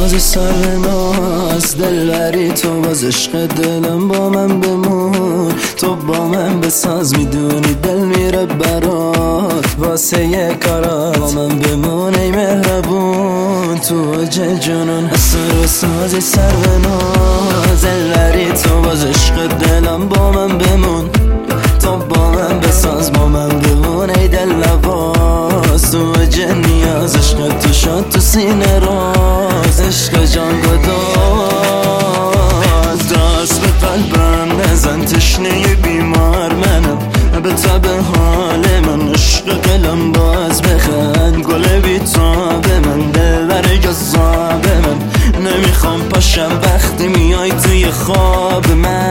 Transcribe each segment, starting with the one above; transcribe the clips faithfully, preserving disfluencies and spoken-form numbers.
ساز سر ناز دلبری تو باز عشق دلم با من بمون، تو با من بساز میدونی دل میره برات واسه یه کارات، با من بمون ای مهربون تو وجه جنون. سر و ساز سر ناز دلبری تو باز عشق دلم با من بمون، تو با من بساز با من بمون ای دل نواز تو وجه نیاز. عشق تو شد تو سینه راز، عشق جان گداز. دست به قلبم نزن تشنه بیمار منم، به تب حال من عشق دلم باز بخند. گل بی تاب من دلبر جذاب من، نمیخوام پاشم وقتی میای توی خواب من.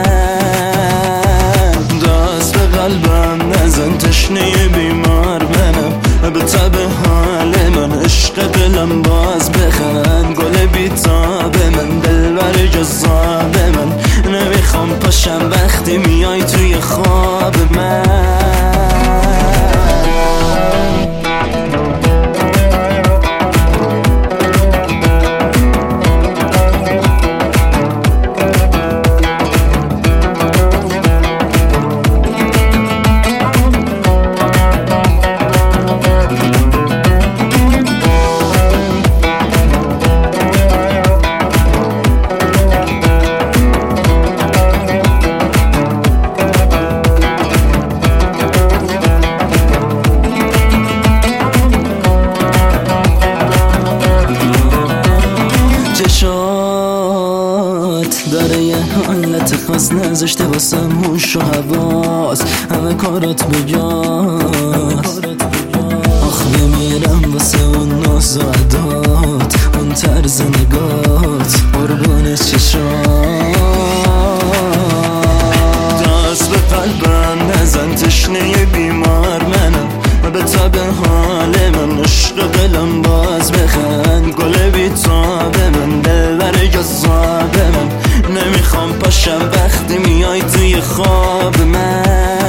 دست به قلبم نزن تشنه بیمار منم، به تب حال من عشق دلم باز بخند. گل بی تاب من دلبر جذاب من، نمیخوام پاشم وقتی میای توی خواب من. داره یه حالت خاص نذاشته واسم هوش و حواس، همه کارات بجاست. آخ بمیرم واسه اون ناز و عدات، اون طرز نگات قربون چشات. دست به قلبم نزن تشنه بیمار منم، به تب حال من عشق دلم باز بخند. گل بی تاب من دلبر جذاب من، نمیخوام پاشم وقتی میای توی خواب من.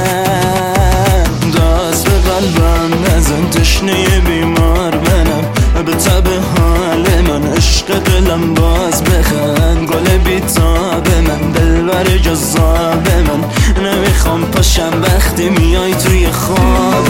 دست به قلبم نزن تشنه بیمار منم، به تب حال من عشق دلم باز بخند. گل بی تاب من دلبر جذاب من، نمیخوام پاشم وقتی میای توی خواب